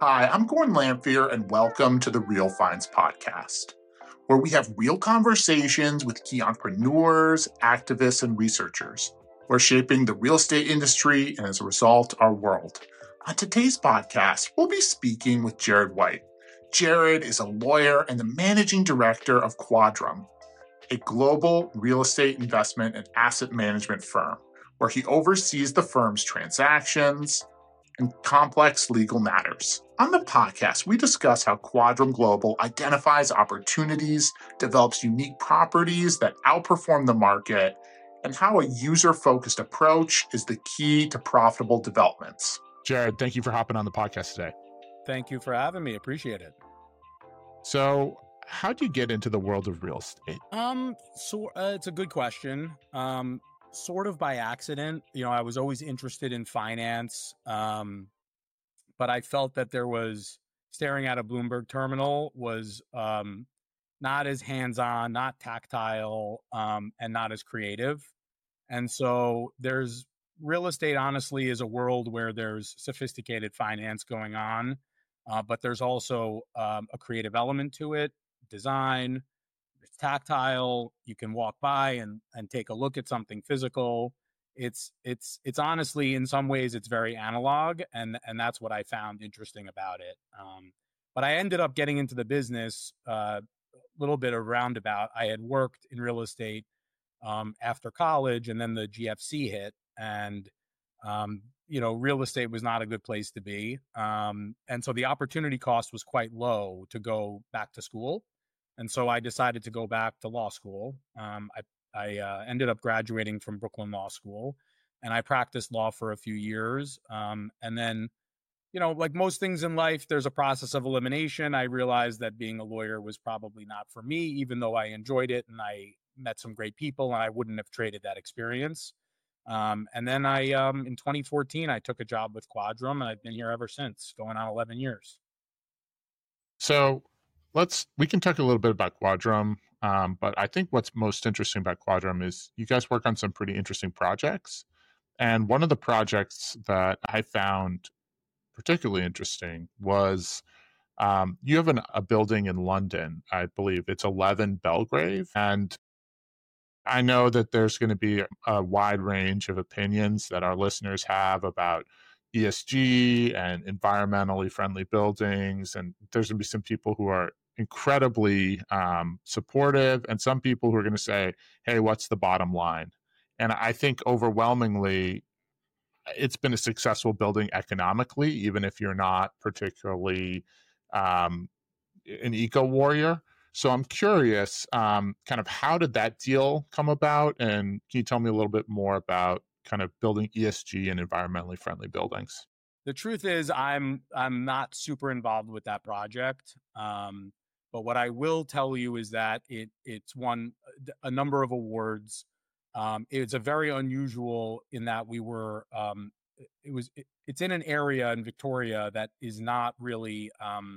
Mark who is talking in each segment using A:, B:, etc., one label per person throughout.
A: Hi, I'm Gordon Lamphere, and welcome to the Real Finds podcast, where we have real conversations with key entrepreneurs, activists, and researchers who are shaping the real estate industry and, as a result, our world. On today's podcast, we'll be speaking with Jared White. Jared is a lawyer and the managing director of Quadrum, a global real estate investment and asset management firm, where he oversees the firm's transactions and complex legal matters. On the podcast, we discuss how Quadrum Global identifies opportunities, develops unique properties that outperform the market, and how a user-focused approach is the key to profitable developments. Jared, thank you for hopping on the podcast today.
B: Thank you for having me. Appreciate it.
A: So, how do you get into the world of real estate?
B: It's a good question. Sort of by accident. I was always interested in finance, but I felt that there was staring at a Bloomberg terminal was not as hands-on, not tactile, and not as creative. And so there's real estate, honestly, is a world where there's sophisticated finance going on, but there's also a creative element to it, design. It's tactile. You can walk by and take a look at something physical. It's honestly, in some ways, it's very analog, and that's what I found interesting about it. But I ended up getting into the business a little bit of roundabout. I had worked in real estate after college, and then the GFC hit, and real estate was not a good place to be. And so the opportunity cost was quite low to go back to school. And so I decided to go back to law school. I ended up graduating from Brooklyn Law School, and I practiced law for a few years. And then, like most things in life, there's a process of elimination. I realized that being a lawyer was probably not for me, even though I enjoyed it and I met some great people, and I wouldn't have traded that experience. And then in 2014, I took a job with Quadrum, and I've been here ever since, going on 11 years.
A: So we can talk a little bit about Quadrum, but I think what's most interesting about Quadrum is you guys work on some pretty interesting projects. And one of the projects that I found particularly interesting was you have a building in London, I believe it's 11 Belgrave. And I know that there's going to be a wide range of opinions that our listeners have about ESG and environmentally friendly buildings. And there's going to be some people who are incredibly supportive and some people who are going to say, hey, what's the bottom line? And I think overwhelmingly, it's been a successful building economically, even if you're not particularly an eco warrior. So I'm curious, kind of how did that deal come about? And can you tell me a little bit more about kind of building ESG and environmentally friendly buildings?
B: The truth is, I'm not super involved with that project. But what I will tell you is that it's won a number of awards. It's a very unusual in that we were. It's in an area in Victoria that is not really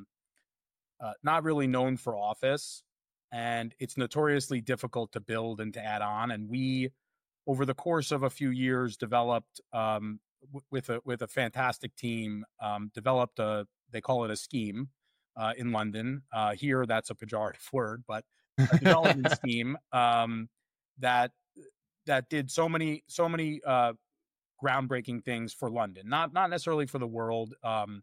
B: known for office, and it's notoriously difficult to build and to add on. And we, over the course of a few years, developed with a fantastic team, developed they call it a scheme in London. Here, that's a pejorative word, but a development scheme that did so many groundbreaking things for London, not necessarily for the world.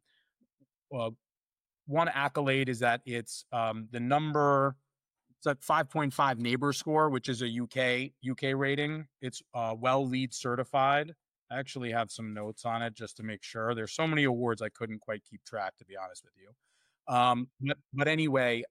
B: One accolade is that it's the number. It's at 5.5 neighbor score, which is a UK rating. It's well LEED certified. I actually have some notes on it just to make sure. There's so many awards I couldn't quite keep track, to be honest with you. But anyway,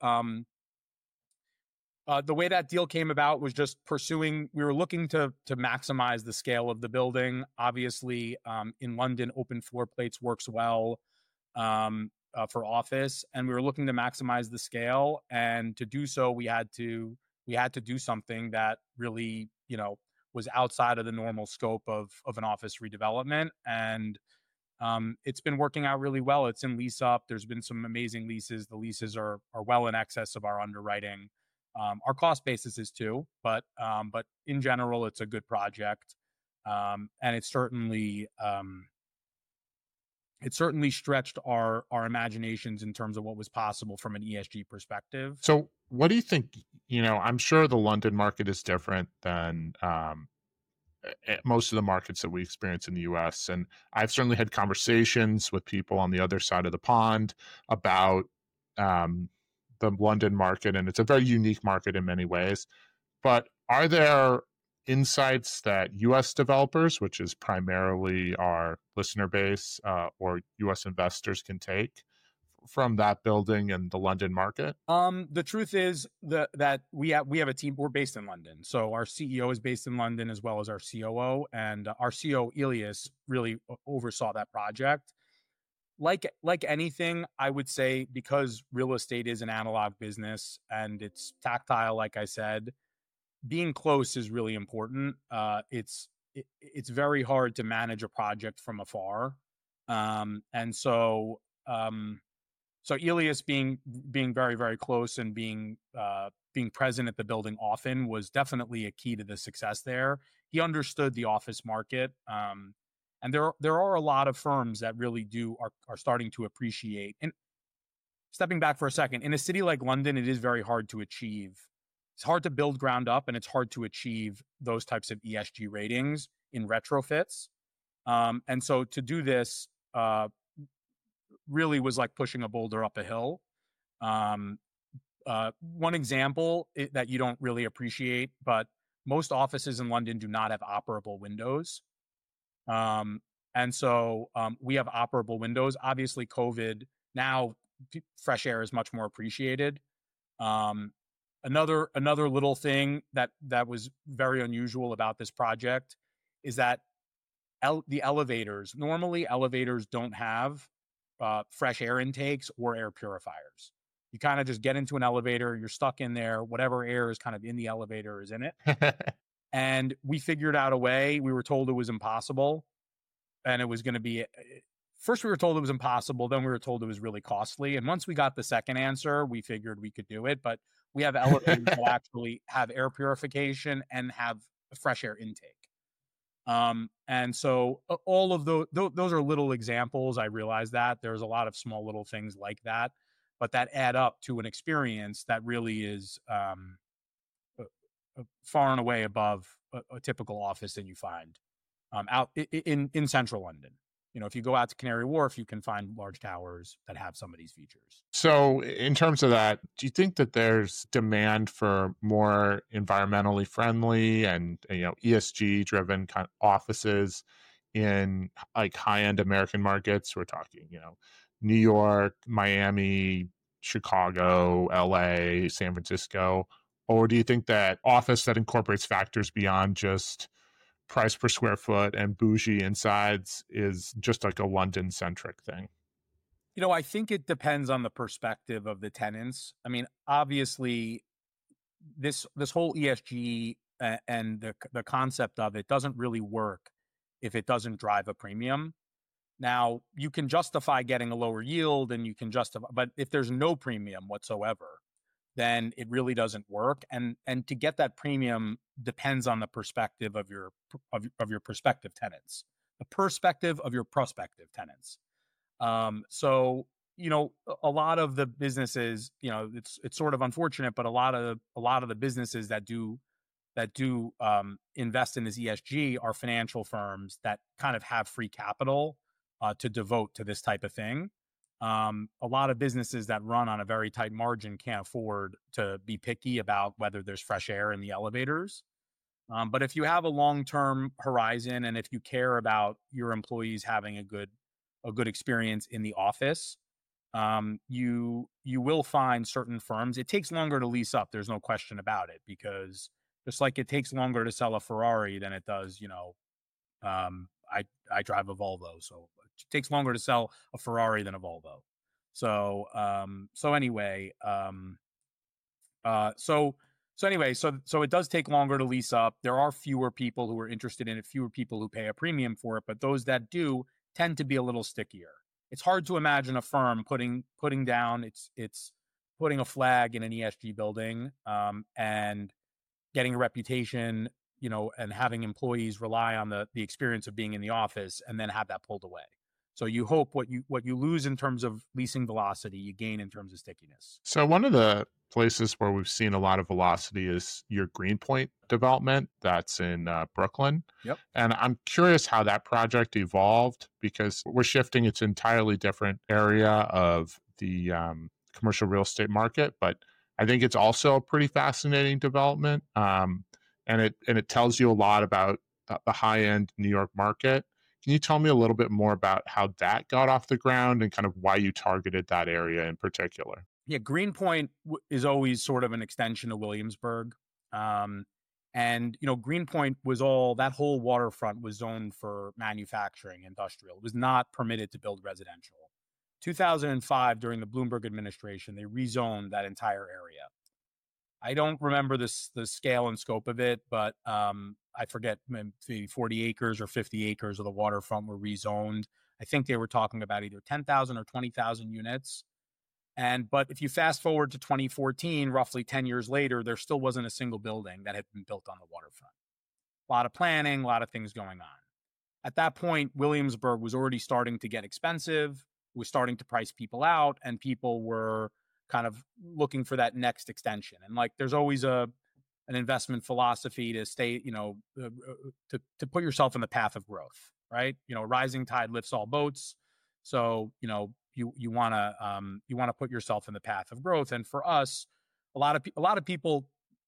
B: the way that deal came about was just pursuing. We were looking to maximize the scale of the building. Obviously, in London, open floor plates works well for office, and we were looking to maximize the scale. And to do so, we had to do something that really, was outside of the normal scope of an office redevelopment. And it's been working out really well. It's in lease up. There's been some amazing leases. The leases are well in excess of our underwriting. Our cost basis is too, but in general, it's a good project. And it's certainly it certainly stretched our imaginations in terms of what was possible from an ESG perspective.
A: So, what do you think? I'm sure the London market is different than most of the markets that we experience in the US. And I've certainly had conversations with people on the other side of the pond about um, the London market, and it's a very unique market in many ways. But are there insights that US developers, which is primarily our listener base, or US investors can take from that building and the London market?
B: The truth is that we have a team. We're based in London, so our CEO is based in London as well as our COO, and our CEO Elias really oversaw that project. Like anything, I would say because real estate is an analog business and it's tactile, like I said, being close is really important. It's very hard to manage a project from afar, and so Elias being very very close and being present at the building often was definitely a key to the success there. He understood the office market, and there are a lot of firms that really are starting to appreciate. And stepping back for a second, in a city like London, it is very hard to achieve. It's hard to build ground up, and it's hard to achieve those types of ESG ratings in retrofits. And so to do this, really was like pushing a boulder up a hill. Um, One example that you don't really appreciate, but most offices in London do not have operable windows. Um, and so we have operable windows. Obviously, COVID now fresh air is much more appreciated. Um, another little thing that was very unusual about this project is that the elevators normally elevators don't have fresh air intakes or air purifiers. You kind of just get into an elevator, you're stuck in there, whatever air is kind of in the elevator is in it. And we figured out a way. We were told it was impossible, and it was going to be. First, we were told it was impossible. Then we were told it was really costly. And once we got the second answer, we figured we could do it. But we have elevators that actually have air purification and have a fresh air intake. And so all of those are little examples. I realize that there's a lot of small little things like that, but that add up to an experience that really is far and away above a typical office that you find out in central London. If you go out to Canary Wharf, you can find large towers that have some of these features.
A: So, in terms of that, do you think that there's demand for more environmentally friendly and ESG driven kind of offices in like high end American markets? We're talking, New York, Miami, Chicago, LA, San Francisco, or do you think that office that incorporates factors beyond just price per square foot and bougie insides is just like a London centric thing?
B: I think it depends on the perspective of the tenants. I mean, obviously, this whole ESG and the concept of it doesn't really work if it doesn't drive a premium. Now, you can justify getting a lower yield and you can justify, but if there's no premium whatsoever, then it really doesn't work. And to get that premium depends on the perspective of your prospective tenants, the perspective of your prospective tenants. So a lot of the businesses, it's sort of unfortunate, but a lot of the businesses that do invest in this ESG are financial firms that kind of have free capital to devote to this type of thing. A lot of businesses that run on a very tight margin can't afford to be picky about whether there's fresh air in the elevators. But if you have a long-term horizon and if you care about your employees having a good experience in the office, you will find certain firms. It takes longer to lease up. There's no question about it, because just like it takes longer to sell a Ferrari than it does, I drive a Volvo, so it takes longer to sell a Ferrari than a Volvo. So anyway, so it does take longer to lease up. There are fewer people who are interested in it, fewer people who pay a premium for it, but those that do tend to be a little stickier. It's hard to imagine a firm putting down it's putting a flag in an ESG building, and getting a reputation, and having employees rely on the experience of being in the office and then have that pulled away. So you hope what you lose in terms of leasing velocity, you gain in terms of stickiness.
A: So one of the places where we've seen a lot of velocity is your Greenpoint development that's in Brooklyn.
B: Yep.
A: And I'm curious how that project evolved because we're shifting. It's an entirely different area of the commercial real estate market, but I think it's also a pretty fascinating development. And it tells you a lot about the high end New York market. Can you tell me a little bit more about how that got off the ground and kind of why you targeted that area in particular?
B: Yeah, Greenpoint is always sort of an extension of Williamsburg. Um, and, Greenpoint was that whole waterfront was zoned for manufacturing, industrial. It was not permitted to build residential. 2005, during the Bloomberg administration, they rezoned that entire area. I don't remember the scale and scope of it, but I forget, maybe 40 acres or 50 acres of the waterfront were rezoned. I think they were talking about either 10,000 or 20,000 units. But if you fast forward to 2014, roughly 10 years later, there still wasn't a single building that had been built on the waterfront. A lot of planning, a lot of things going on. At that point, Williamsburg was already starting to get expensive, was starting to price people out, and people were kind of looking for that next extension. And like, there's always an investment philosophy to stay, to put yourself in the path of growth, right? Rising tide lifts all boats. So, you want to put yourself in the path of growth. And for us, a lot of people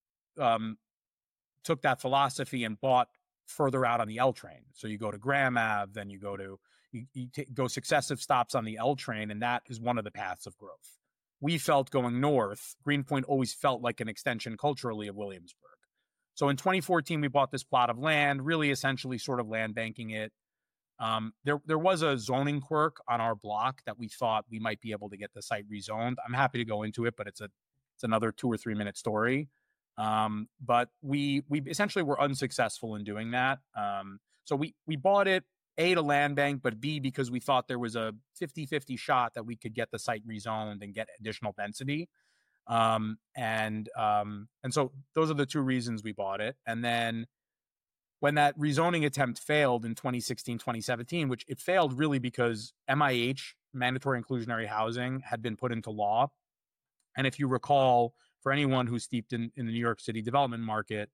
B: took that philosophy and bought further out on the L train. So you go to Graham Ave, then you go successive stops on the L train, and that is one of the paths of growth. We felt going north, Greenpoint always felt like an extension culturally of Williamsburg. So in 2014, we bought this plot of land, really essentially sort of land banking it. There was a zoning quirk on our block that we thought we might be able to get the site rezoned. I'm happy to go into it, but it's another 2 or 3 minute story. But we essentially were unsuccessful in doing that. So we bought it, A, to land bank, but B, because we thought there was a 50-50 shot that we could get the site rezoned and get additional density. And so those are the two reasons we bought it. And then when that rezoning attempt failed in 2016, 2017, which it failed really because MIH, mandatory inclusionary housing, had been put into law. And if you recall, for anyone who's steeped in the New York City development market,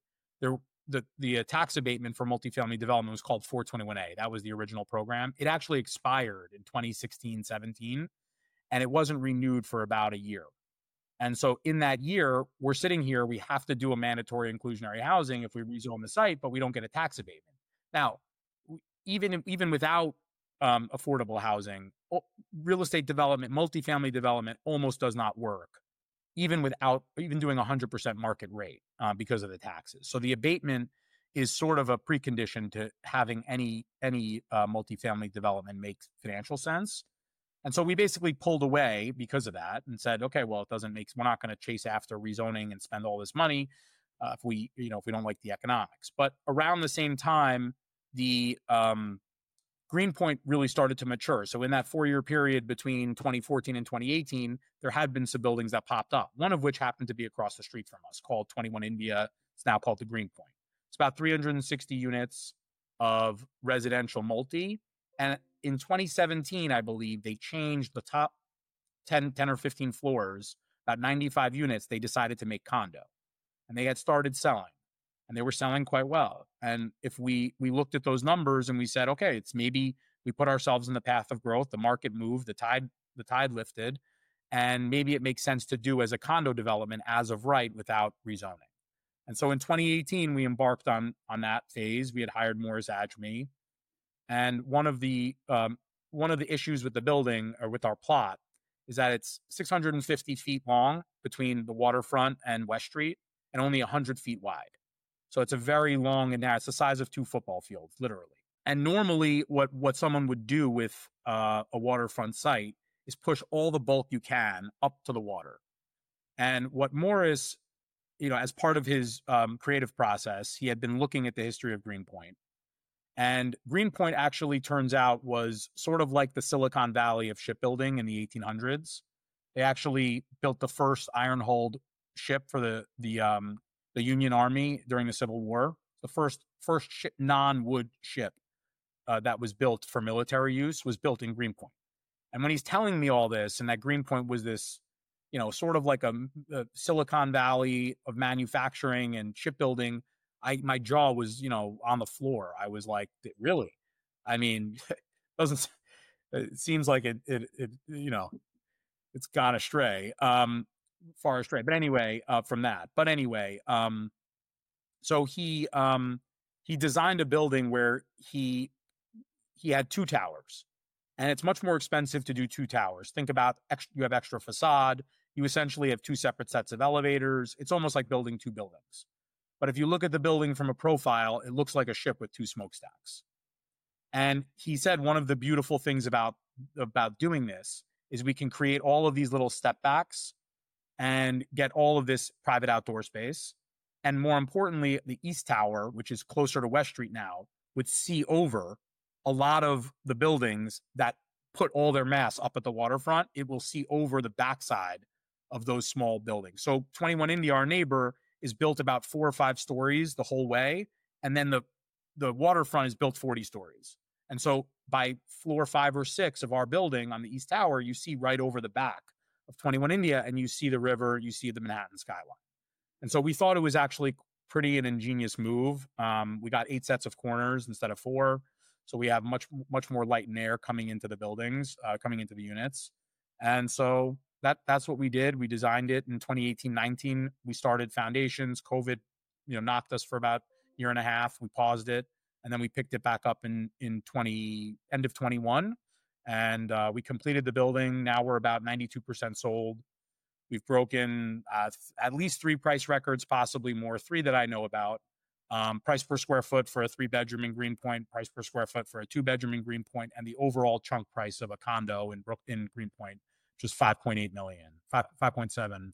B: the tax abatement for multifamily development was called 421A. That was the original program. It actually expired in 2016, 17, and it wasn't renewed for about a year. And so in that year, we're sitting here, we have to do a mandatory inclusionary housing if we rezone the site, but we don't get a tax abatement. Now, even without affordable housing, real estate development, multifamily development almost does not work, even doing 100% market rate because of the taxes. So the abatement is sort of a precondition to having any multifamily development make financial sense. And so we basically pulled away because of that and said, okay, well, we're not going to chase after rezoning and spend all this money if we don't like the economics. But around the same time, the Greenpoint really started to mature. So in that 4-year period between 2014 and 2018, there had been some buildings that popped up, one of which happened to be across the street from us, called 21 India. It's now called the Greenpoint. It's about 360 units of residential multi. And in 2017, I believe, they changed the top 10 or 15 floors, about 95 units, they decided to make condo. And they had started selling. And they were selling quite well. And if we looked at those numbers and we said, okay, it's maybe we put ourselves in the path of growth, the market moved, the tide lifted, and maybe it makes sense to do as a condo development as of right without rezoning. And so in 2018, we embarked on that phase. We had hired Morris Ajmi. And one of the issues with the building, or with our plot, is that it's 650 feet long between the waterfront and West Street, and only 100 feet wide. So it's a very long and narrow. It's the size of 2 football fields, literally. And normally, what someone would do with a waterfront site is push all the bulk you can up to the water. And what Morris, as part of his creative process, he had been looking at the history of Greenpoint. And Greenpoint actually turns out was sort of like the Silicon Valley of shipbuilding in the 1800s. They actually built the first iron-hulled ship for the Union Army during the Civil War. The first non-wood ship that was built for military use was built in Greenpoint. And when he's telling me all this, and that Greenpoint was this, sort of like a Silicon Valley of manufacturing and shipbuilding, my jaw was, on the floor. I was like, really? I mean, doesn't it seems like it's gone astray, far astray. But anyway, from that. But anyway, so he designed a building where he had two towers, and it's much more expensive to do two towers. Think about you have extra facade. You essentially have two separate sets of elevators. It's almost like building two buildings. But if you look at the building from a profile, it looks like a ship with two smokestacks. And he said one of the beautiful things about doing this is we can create all of these little step backs and get all of this private outdoor space. And more importantly, the East Tower, which is closer to West Street now, would see over a lot of the buildings that put all their mass up at the waterfront. It will see over the backside of those small buildings. So 21 India, our neighbor, is built about 4 or 5 stories the whole way. And then the waterfront is built 40 stories. And so by floor 5 or 6 of our building on the East Tower, you see right over the back of 21 India, and you see the river, you see the Manhattan skyline. And so we thought it was actually pretty an ingenious move. We got 8 sets of corners instead of 4. So we have much more light and air coming into the buildings, coming into the units. And so that's what we did. We designed it in 2018-19. We started foundations. COVID, knocked us for about a year and a half. We paused it, and then we picked it back up in end of 21. And we completed the building. Now we're about 92% sold. We've broken at least 3 price records, possibly more, 3 that I know about. Price per square foot for a 3-bedroom in Greenpoint, price per square foot for a 2-bedroom in Greenpoint, and the overall chunk price of a condo in Greenpoint, just 5.8 million, 5.7,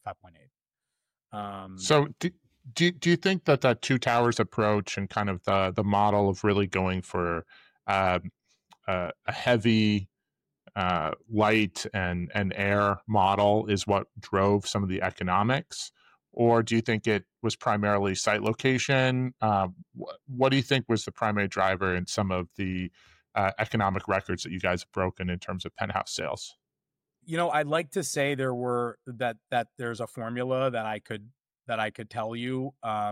B: 5.8.
A: So do you think that Two Towers approach and kind of the model of really going for a heavy light and air model is what drove some of the economics? Or do you think it was primarily site location? What do you think was the primary driver in some of the economic records that you guys have broken in terms of penthouse sales?
B: I'd like to say that there's a formula that I could tell you.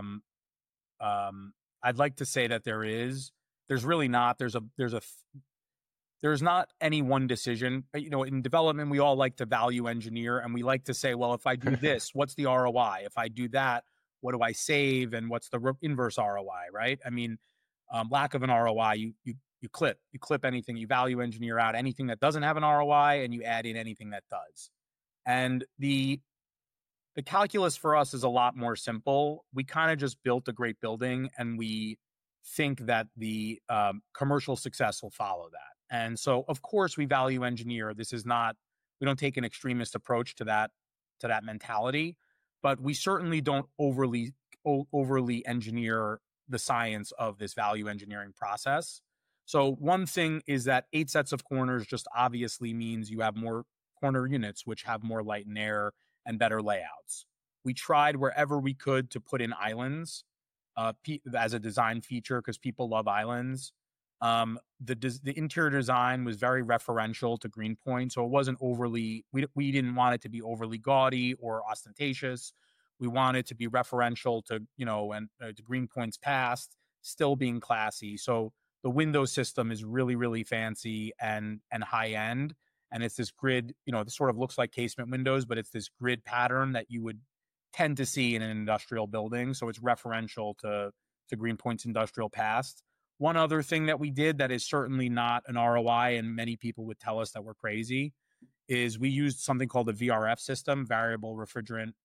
B: I'd like to say that there is. There's really not. There's not any one decision. In development, we all like to value engineer, and we like to say, well, if I do this, what's the ROI? If I do that, what do I save? And what's the inverse ROI, right? I mean, lack of an ROI, you clip anything, you value engineer out anything that doesn't have an ROI, and you add in anything that does. And the calculus for us is a lot more simple. We kind of just built a great building, and we think that the commercial success will follow that. And so, of course, we value engineer. We don't take an extremist approach to that mentality, but we certainly don't overly engineer the science of this value engineering process. So one thing is that 8 sets of corners just obviously means you have more corner units, which have more light and air and better layouts. We tried wherever we could to put in islands as a design feature because people love islands. The interior design was very referential to Greenpoint, so it wasn't overly. We didn't want it to be overly gaudy or ostentatious. We wanted it to be referential to to Greenpoint's past, still being classy. So the window system is really, really fancy and high end, and it's this grid. It sort of looks like casement windows, but it's this grid pattern that you would tend to see in an industrial building. So it's referential to Greenpoint's industrial past. One other thing that we did that is certainly not an ROI, and many people would tell us that we're crazy, is we used something called the VRF system, variable refrigerant.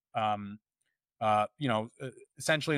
B: Essentially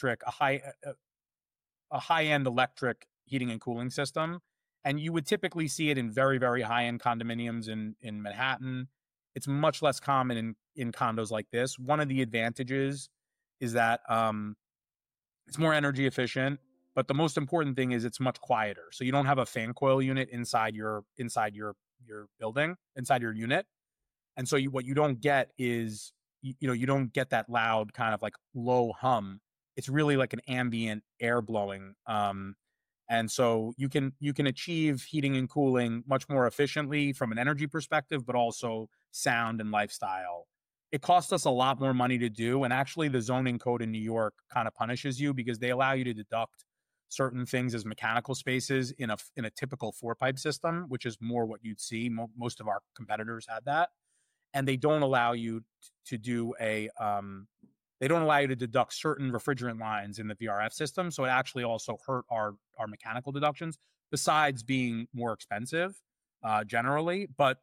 B: a high-end electric heating and cooling system, and you would typically see it in very, very high-end condominiums in Manhattan. It's much less common in condos like this. One of the advantages is that it's more energy efficient. But the most important thing is it's much quieter. So you don't have a fan coil unit inside your building, inside your unit. And so what you don't get is, you don't get that loud kind of like low hum. It's really like an ambient air blowing. And And so you can achieve heating and cooling much more efficiently from an energy perspective, but also sound and lifestyle. It costs us a lot more money to do, and actually the zoning code in New York kind of punishes you because they allow you to deduct certain things as mechanical spaces in a typical four pipe system, which is more what you'd see. Most of our competitors had that, and they don't allow you to do a they don't allow you to deduct certain refrigerant lines in the VRF system. So it actually also hurt our mechanical deductions, besides being more expensive generally. But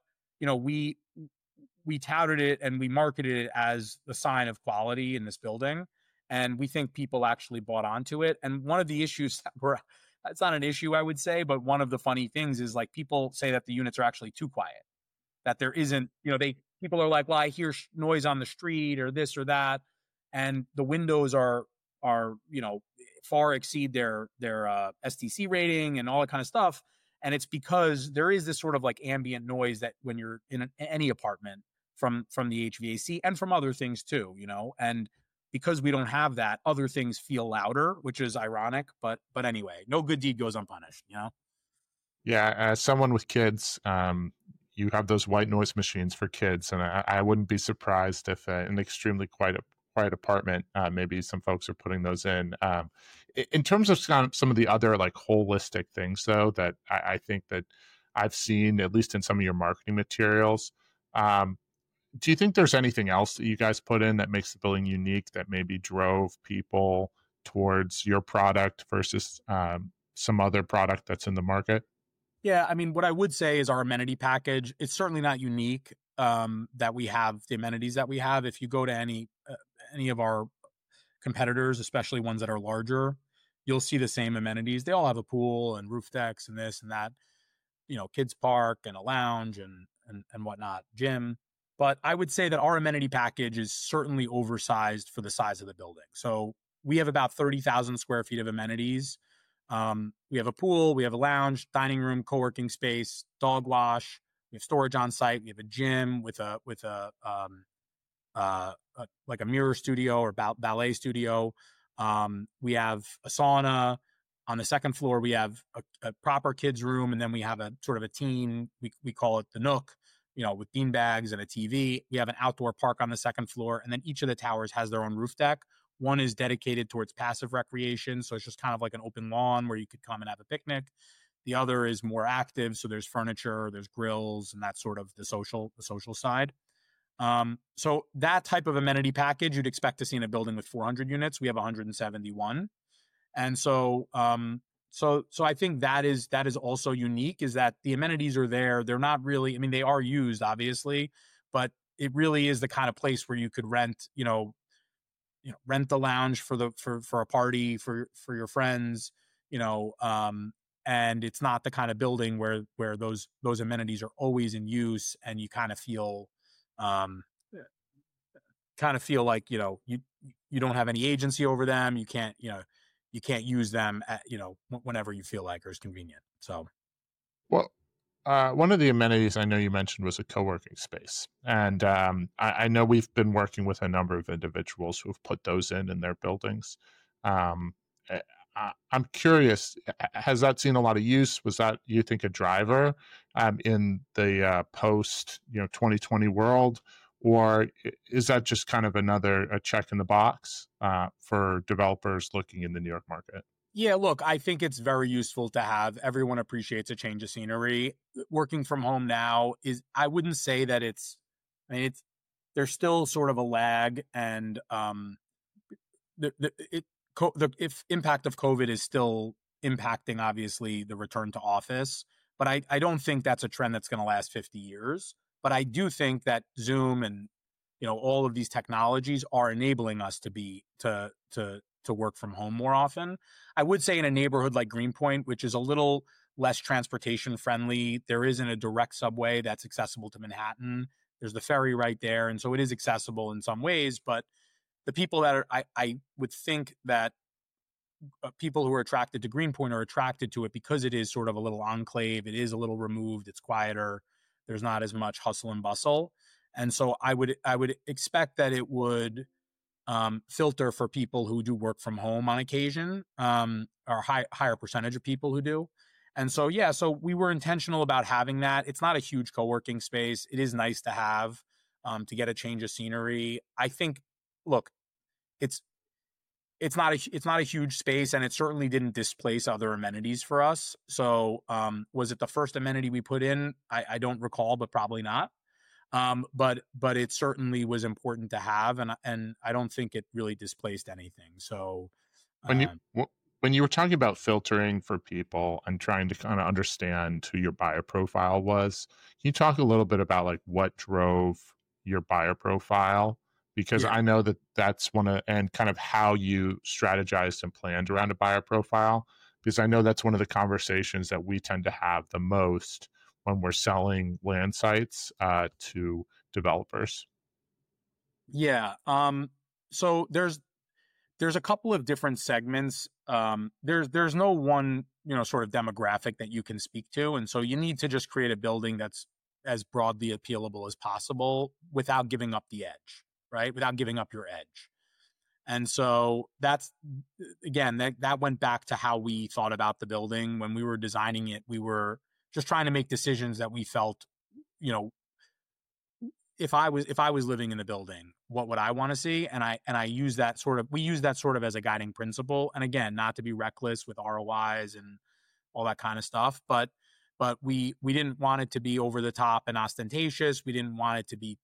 B: we touted it and we marketed it as the sign of quality in this building, and we think people actually bought onto it. And one of the issues that were it's not an issue, I would say, but one of the funny things is like people say that the units are actually too quiet, that there isn't, they people are like, well, I hear noise on the street or this or that, and the windows are far exceed their STC rating and all that kind of stuff. And it's because there is this sort of like ambient noise that when you're in any apartment from the HVAC and from other things too, and because we don't have that, other things feel louder, which is ironic. But anyway, no good deed goes unpunished.
A: Yeah, as someone with kids, you have those white noise machines for kids, and I wouldn't be surprised if an extremely quiet apartment, maybe some folks are putting those in. In terms of some of the other like holistic things, though, that I think that I've seen, at least in some of your marketing materials, um, do you think there's anything else that you guys put in that makes the building unique that maybe drove people towards your product versus some other product that's in the market?
B: Yeah, I mean, what I would say is our amenity package, it's certainly not unique, that we have the amenities that we have. If you go to any of our competitors, especially ones that are larger, you'll see the same amenities. They all have a pool and roof decks and this and that, kids park and a lounge and whatnot, gym. But I would say that our amenity package is certainly oversized for the size of the building. So we have about 30,000 square feet of amenities. We have a pool, we have a lounge, dining room, co-working space, dog wash. We have storage on site. We have a gym with like a mirror studio or ballet studio. We have a sauna. On the second floor, we have a proper kids room, and then we have a sort of a teen. We call it the Nook, with bean bags and a TV. We have an outdoor park on the second floor, and then each of the towers has their own roof deck. One is dedicated towards passive recreation, so it's just kind of like an open lawn where you could come and have a picnic. The other is more active, so there's furniture, there's grills, and that's sort of the social side. So that type of amenity package you'd expect to see in a building with 400 units. We have 171, and so I think that is also unique. Is that the amenities are there? They're not really. I mean, they are used obviously, but it really is the kind of place where you could rent the lounge for a party for your friends, and it's not the kind of building where those amenities are always in use, and you um kind of feel like you don't have any agency over them. You can't use them whenever you feel like or is convenient. So
A: Well, one of the amenities I know you mentioned was a co-working space, and I know we've been working with a number of individuals who have put those in their buildings. Um, I'm curious, has that seen a lot of use? Was that, you think, a driver in the post 2020 world, or is that just kind of a check in the box for developers looking in the New York market?
B: yeah, look, I think it's very useful to have. Everyone appreciates a change of scenery. Working from home now I wouldn't say that I mean, there's still sort of a lag, and the if impact of COVID is still impacting obviously the return to office, but I don't think that's a trend that's going to last 50 years. But I do think that Zoom and all of these technologies are enabling us to work from home more often. I would say in a neighborhood like Greenpoint, which is a little less transportation friendly, there isn't a direct subway that's accessible to Manhattan. There's the ferry right there, and so it is accessible in some ways. But the people that I would think that people who are attracted to Greenpoint are attracted to it because it is sort of a little enclave. It is a little removed. It's quieter. There's not as much hustle and bustle, and so I would expect that it would filter for people who do work from home on occasion, or higher percentage of people who do. And so, yeah, so we were intentional about having that. It's not a huge co-working space. It is nice to have, to get a change of scenery. I think, look, it's it's not a huge space, and it certainly didn't displace other amenities for us. So, was it the first amenity we put in? I don't recall, but probably not. But it certainly was important to have, and I don't think it really displaced anything. So,
A: When you
B: um,
A: when you were talking about filtering for people and trying to kind of understand who your buyer profile was, can you talk a little bit about like what drove your buyer profile? Because
B: yeah,
A: I know that that's one of, and kind of how you strategized and planned around a buyer profile. Because I know that's one of the conversations that we tend to have the most when we're selling land sites to developers.
B: yeah. So there's a couple of different segments. There's no one, sort of demographic that you can speak to, and so you need to just create a building that's as broadly appealable as possible without giving up the edge, right? Without giving up your edge. And so that's, again, that went back to how we thought about the building when we were designing it. We were just trying to make decisions that we felt, you know, if I was living in the building, what would I want to see? And I use that sort of we use that sort of as a guiding principle. And again, not to be reckless with ROIs and all that kind of stuff, but we didn't want it to be over the top and ostentatious. We didn't want it to be,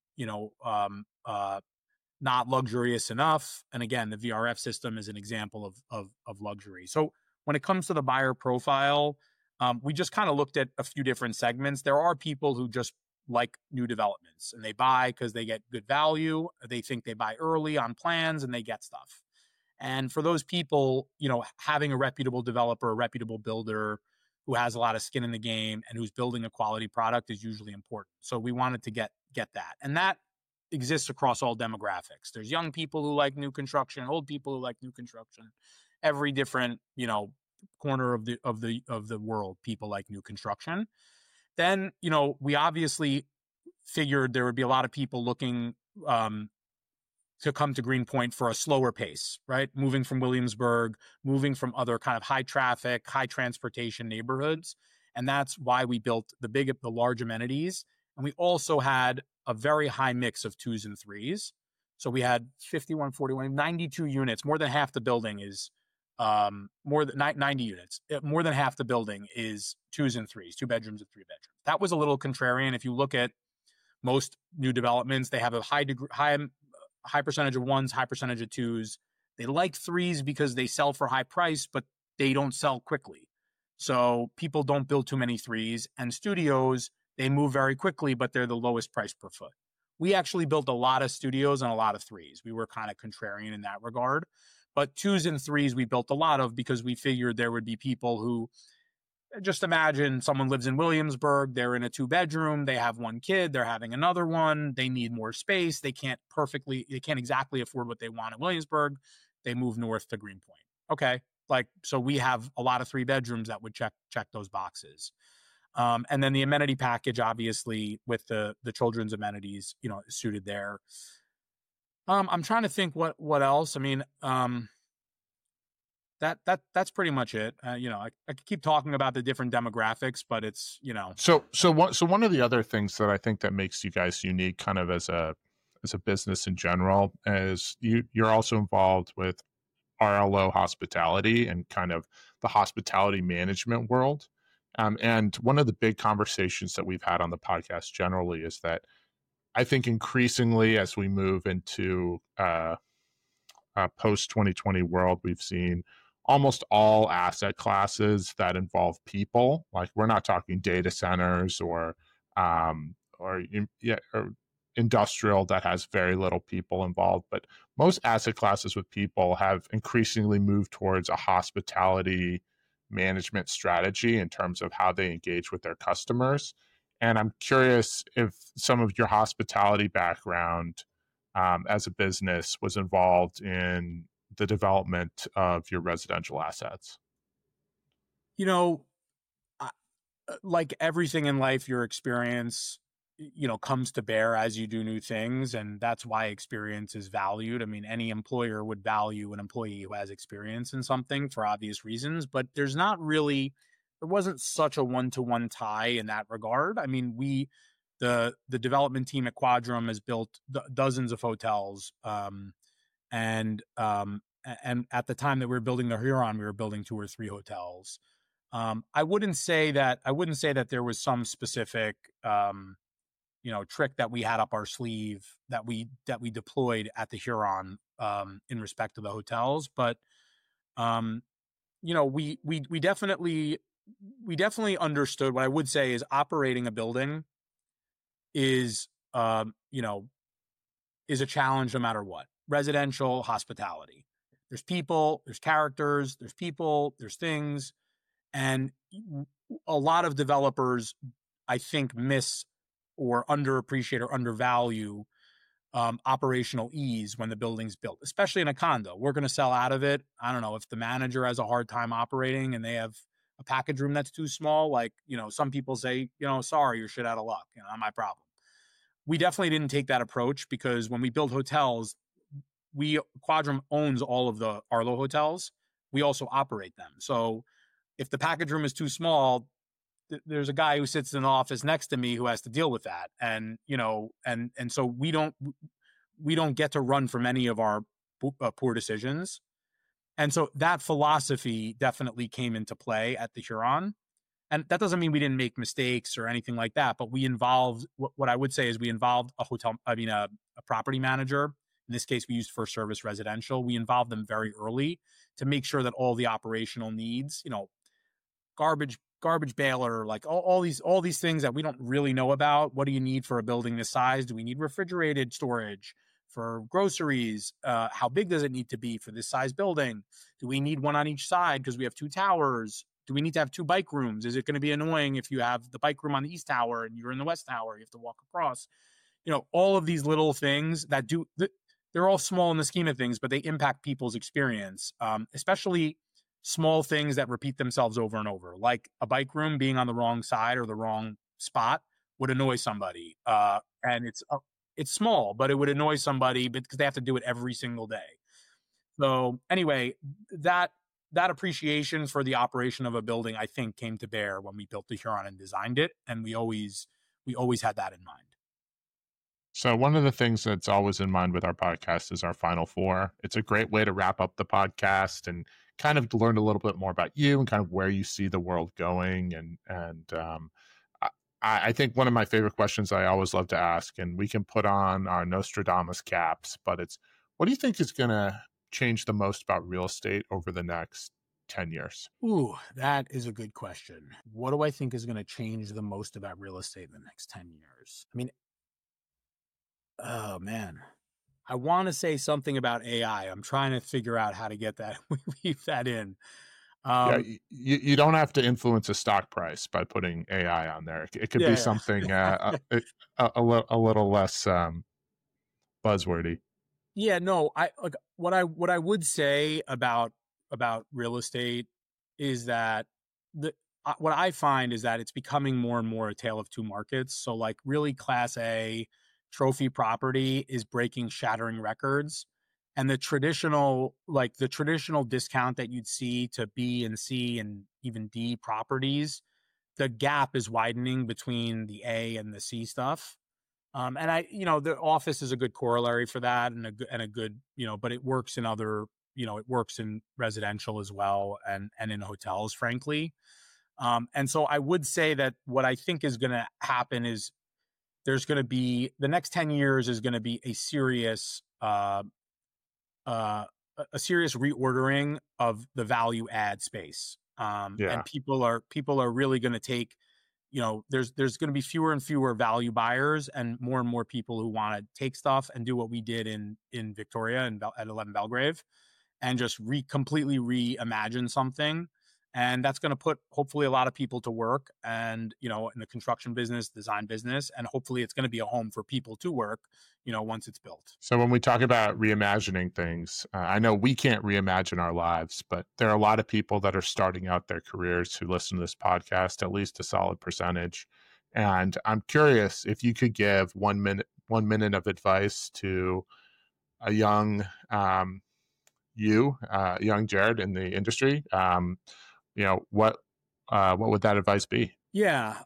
B: not luxurious enough. And again, the VRF system is an example of luxury. So when it comes to the buyer profile, we just kind of looked at a few different segments. There are people who just like new developments and they buy because they get good value. They think they buy early on plans and they get stuff. And for those people, having a reputable developer, a reputable builder who has a lot of skin in the game and who's building a quality product is usually important. So we wanted to get that. And that exists across all demographics. There's young people who like new construction, old people who like new construction. Every different, corner of the world, people like new construction. Then, we obviously figured there would be a lot of people looking, to come to Greenpoint for a slower pace, right? Moving from Williamsburg, moving from other kind of high traffic, high transportation neighborhoods. And that's why we built the large amenities. And we also had a very high mix of twos and threes. So we had 51, 41, 92 units. More than half the building is more than 90 units. More than half the building is twos and threes, 2 bedrooms and 3 bedrooms. That was a little contrarian. If you look at most new developments, they have a high percentage of ones, high percentage of twos. They like threes because they sell for high price, but they don't sell quickly. So people don't build too many threes. And studios, they move very quickly, but they're the lowest price per foot. We actually built a lot of studios and a lot of threes. We were kind of contrarian in that regard. But twos and threes, we built a lot of because we figured there would be people who, just imagine someone lives in Williamsburg, they're in a 2 bedroom, they have one kid, they're having another one, they need more space, they can't exactly afford what they want in Williamsburg, they move north to Greenpoint. Okay, so we have a lot of 3 bedrooms that would check those boxes. And then the amenity package, obviously, with the children's amenities, suited there. I'm trying to think what else. I mean, that's pretty much it. I could keep talking about the different demographics, but it's.
A: So one of the other things that I think that makes you guys unique, kind of as a business in general, is you're also involved with RLO Hospitality and kind of the hospitality management world. And one of the big conversations that we've had on the podcast generally is that I think increasingly as we move into post 2020 world, we've seen almost all asset classes that involve people. Like we're not talking data centers or industrial that has very little people involved, but most asset classes with people have increasingly moved towards a hospitality management strategy in terms of how they engage with their customers. And I'm curious if some of your hospitality background as a business was involved in the development of your residential assets.
B: you know, like everything in life, your experience comes to bear as you do new things, and that's why experience is valued. I mean, any employer would value an employee who has experience in something for obvious reasons, but there wasn't such a one-to-one tie in that regard. I mean, the development team at Quadrum has built dozens of hotels, and at the time that we were building the Huron, we were building 2 or 3 hotels. I wouldn't say that there was some specific trick that we had up our sleeve that we deployed at the Huron, in respect to the hotels, but um, we definitely understood. What I would say is operating a building is is a challenge no matter what. Residential, hospitality. There's people, there's characters, there's people, there's things, and a lot of developers, I think, miss or underappreciate or undervalue operational ease when the building's built, especially in a condo. We're going to sell out of it. I don't know if the manager has a hard time operating and they have a package room that's too small. Like, some people say, sorry, you're shit out of luck. Not my problem. We definitely didn't take that approach, because when we build hotels, Quadrum owns all of the Arlo hotels. We also operate them. So if the package room is too small, there's a guy who sits in the office next to me who has to deal with that. And, and so we don't get to run from any of our poor decisions. And so that philosophy definitely came into play at the Huron. And that doesn't mean we didn't make mistakes or anything like that, but we involved, what I would say is we involved a property manager. In this case, we used First Service Residential. We involved them very early to make sure that all the operational needs, garbage baler, like all these things that we don't really know about. What do you need for a building this size? Do we need refrigerated storage for groceries? How big does it need to be for this size building? Do we need one on each side because we have 2 towers? Do we need to have 2 bike rooms? Is it going to be annoying if you have the bike room on the east tower and you're in the west tower? You have to walk across. All of these little things they're all small in the scheme of things, but they impact people's experience, especially small things that repeat themselves over and over, like a bike room being on the wrong side or the wrong spot would annoy somebody. And it's small, but it would annoy somebody because they have to do it every single day. So anyway, that appreciation for the operation of a building, I think, came to bear when we built the Huron and designed it, and we always had that in mind.
A: So one of the things that's always in mind with our podcast is our Final Four. It's a great way to wrap up the podcast and kind of learn a little bit more about you and kind of where you see the world going. I think one of my favorite questions I always love to ask, and we can put on our Nostradamus caps, but it's, what do you think is going to change the most about real estate over the next 10 years?
B: Ooh, that is a good question. What do I think is going to change the most about real estate in the next 10 years? I mean, oh man, I want to say something about AI. I'm trying to figure out how to get that, weave that in.
A: Yeah, you don't have to influence a stock price by putting AI on there. It could be something a little less buzzwordy.
B: Yeah, no, what I would say about real estate is that what I find is that it's becoming more and more a tale of 2 markets. So like really Class A trophy property is breaking shattering records, and the traditional discount that you'd see to B and C and even D properties, the gap is widening between the A and the C stuff. And the office is a good corollary for that, and a good, but it works in other, it works in residential as well, and in hotels, frankly. And so I would say that what I think is going to happen is there's going to be, the next 10 years is going to be a serious reordering of the value add space. And people are really going to take, there's going to be fewer and fewer value buyers and more people who want to take stuff and do what we did in Victoria and at 11 Belgrave, and just completely reimagine something. And that's going to put hopefully a lot of people to work, and, in the construction business, design business, and hopefully it's going to be a home for people to work, once it's built.
A: So when we talk about reimagining things, I know we can't reimagine our lives, but there are a lot of people that are starting out their careers who listen to this podcast, at least a solid percentage. And I'm curious if you could give 1 minute of advice to a young Jared in the industry. What would that advice be?
B: Yeah.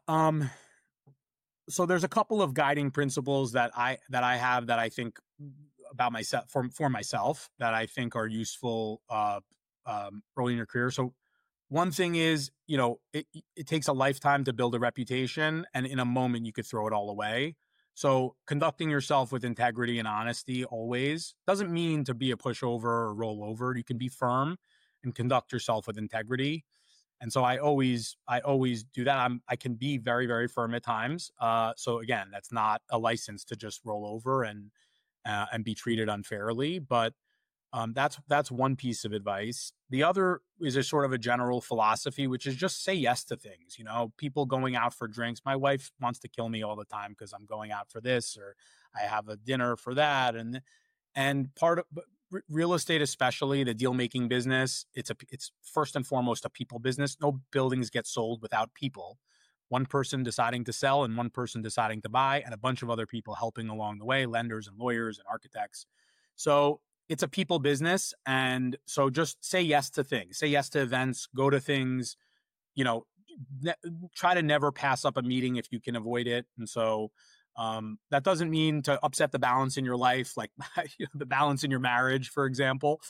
B: So there's a couple of guiding principles that I have that I think about myself for myself that I think are useful early in your career. So one thing is, it takes a lifetime to build a reputation, and in a moment you could throw it all away. So conducting yourself with integrity and honesty always doesn't mean to be a pushover or roll over. You can be firm and conduct yourself with integrity. And so I always do that. I can be very, very firm at times. So again, that's not a license to just roll over and be treated unfairly. But that's one piece of advice. The other is a sort of a general philosophy, which is just say yes to things. People going out for drinks. My wife wants to kill me all the time because I'm going out for this, or I have a dinner for that, and part of real estate, especially the deal making business, it's first and foremost a people business. No buildings get sold without people. One person deciding to sell and one person deciding to buy, and a bunch of other people helping along the way, lenders and lawyers and architects. So it's a people business. And so just say yes to things, say yes to events, go to things, you know, try to never pass up a meeting if you can avoid it. And so that doesn't mean to upset the balance in your life, like the balance in your marriage, for example.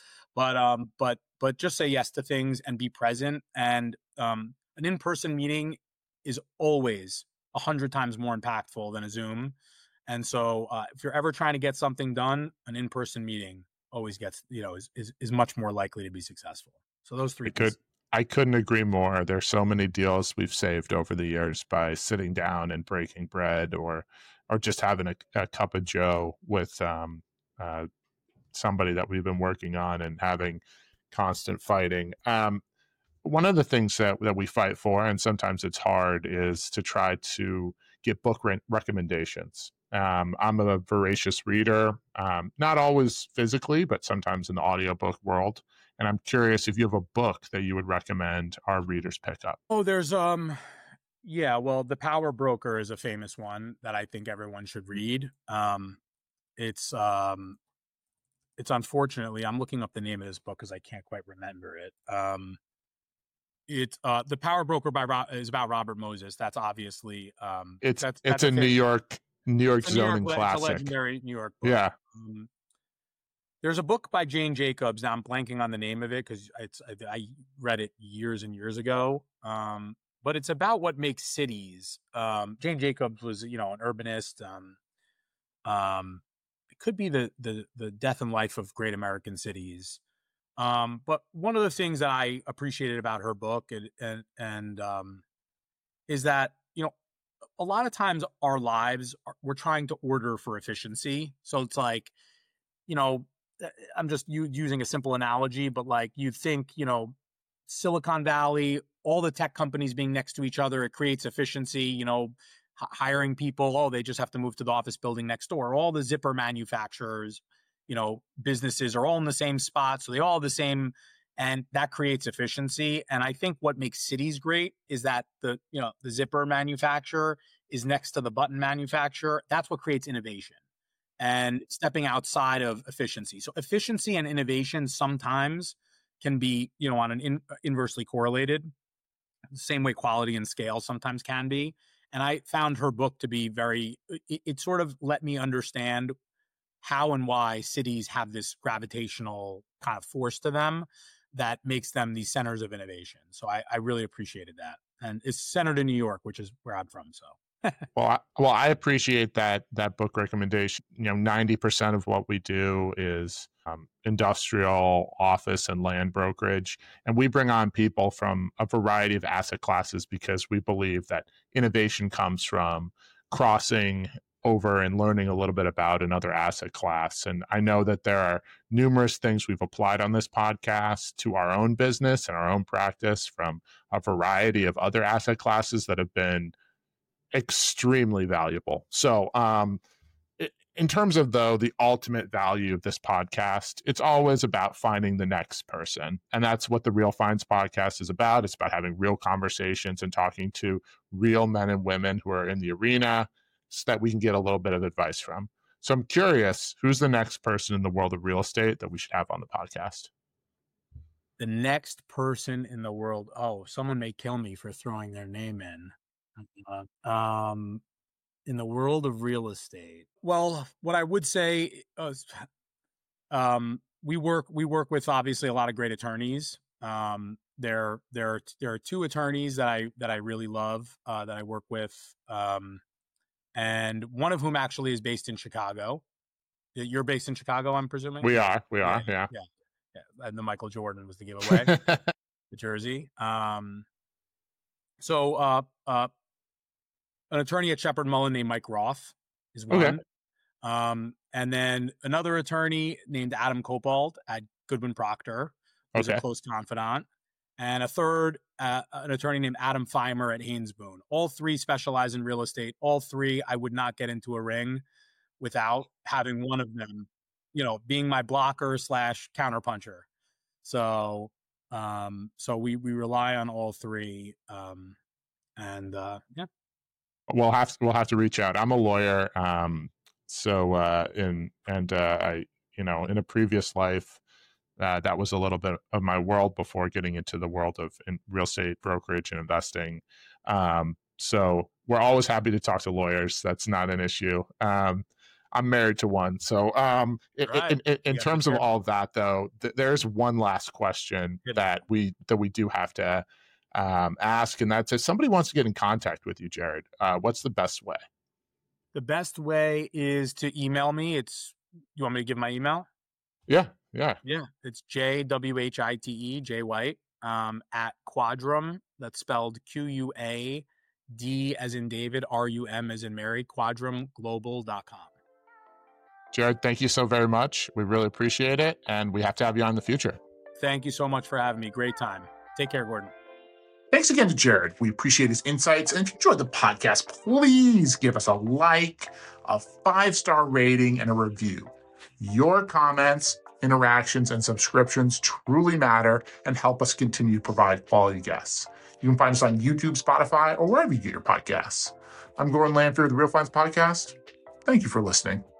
B: But just say yes to things and be present. And an in-person meeting is always 100 times more impactful than a Zoom. And so if you're ever trying to get something done, an in-person meeting always gets, is much more likely to be successful. So those three pieces.
A: I couldn't agree more. There's so many deals we've saved over the years by sitting down and breaking bread, or just having a cup of Joe with somebody that we've been working on and having constant fighting. One of the things that we fight for, and sometimes it's hard, is to try to get book recommendations. I'm a voracious reader, not always physically, but sometimes in the audiobook world. And I'm curious if you have a book that you would recommend our readers pick up.
B: Oh, there's yeah, well, The Power Broker is a famous one that I think everyone should read. It's unfortunately, I'm looking up the name of this book because I can't quite remember it. It's The Power Broker is about Robert Moses. That's obviously
A: It's
B: that's
A: a
B: a
A: New York zoning
B: It's a
A: classic.
B: legendary New York book.
A: Yeah.
B: There's a book by Jane Jacobs. Now I'm blanking on the name of it because I read it years and years ago. But it's about what makes cities. Jane Jacobs was, an urbanist. It could be the death and life of great American cities. But one of the things that I appreciated about her book and is that, a lot of times our lives we're trying to order for efficiency. So it's like, I'm just using a simple analogy, but like you think, Silicon Valley, all the tech companies being next to each other, it creates efficiency, hiring people. Oh, they just have to move to the office building next door. All the zipper manufacturers, businesses are all in the same spot. So they all have the same, and that creates efficiency. And I think what makes cities great is that the zipper manufacturer is next to the button manufacturer. That's what creates innovation and stepping outside of efficiency. So efficiency and innovation sometimes can be, on an inversely correlated, the same way quality and scale sometimes can be. And I found her book to be it sort of let me understand how and why cities have this gravitational kind of force to them that makes them these centers of innovation. So I really appreciated that. And it's centered in New York, which is where I'm from. So.
A: Well, I appreciate that book recommendation. 90% of what we do is industrial, office, and land brokerage, and we bring on people from a variety of asset classes because we believe that innovation comes from crossing over and learning a little bit about another asset class. And I know that there are numerous things we've applied on this podcast to our own business and our own practice from a variety of other asset classes that have been extremely valuable. So in terms of, though, the ultimate value of this podcast, it's always about finding the next person. And that's what the Real Finds podcast is about. It's about having real conversations and talking to real men and women who are in the arena so that we can get a little bit of advice from. So I'm curious, who's the next person in the world of real estate that we should have on the podcast?
B: The next person in the world. Oh, someone may kill me for throwing their name in. In the world of real estate. Well, what I would say is, we work with obviously a lot of great attorneys. There are two attorneys that I really love, that I work with, and one of whhom actually is based in Chicago. You're based in Chicago, I'm presuming.
A: We are, yeah.
B: And the Michael Jordan was the giveaway, the jersey. So an attorney at Sheppard Mullin named Mike Roth is one.
A: Okay.
B: And then another attorney named Adam Copald at Goodwin Procter, who's a close confidant. And a third, an attorney named Adam Feimer at Haynes Boone. All three specialize in real estate. All three, I would not get into a ring without having one of them, being my blocker / counterpuncher. So we rely on all three. Yeah.
A: We'll have to reach out. I'm a lawyer. I, in a previous life, that was a little bit of my world before getting into the world of real estate brokerage and investing. So we're always happy to talk to lawyers. That's not an issue. I'm married to one. So in terms of all of that, though, there's one last question that we do have to ask, and that's if somebody wants to get in contact with you, Jared, what's the best way?
B: The best way is to email me. You want me to give my email?
A: Yeah.
B: It's JWHITE, J White, at Quadrum. That's spelled QUAD as in David, RUM as in Mary, quadrumglobal.com.
A: Jared, thank you so very much. We really appreciate it, and we have to have you on in the future.
B: Thank you so much for having me. Great time. Take care, Gordon.
C: Thanks again to Jared. We appreciate his insights. And if you enjoyed the podcast, please give us a like, a 5-star rating, and a review. Your comments, interactions, and subscriptions truly matter and help us continue to provide quality guests. You can find us on YouTube, Spotify, or wherever you get your podcasts. I'm Gordon Lanfear of the Real Finds Podcast. Thank you for listening.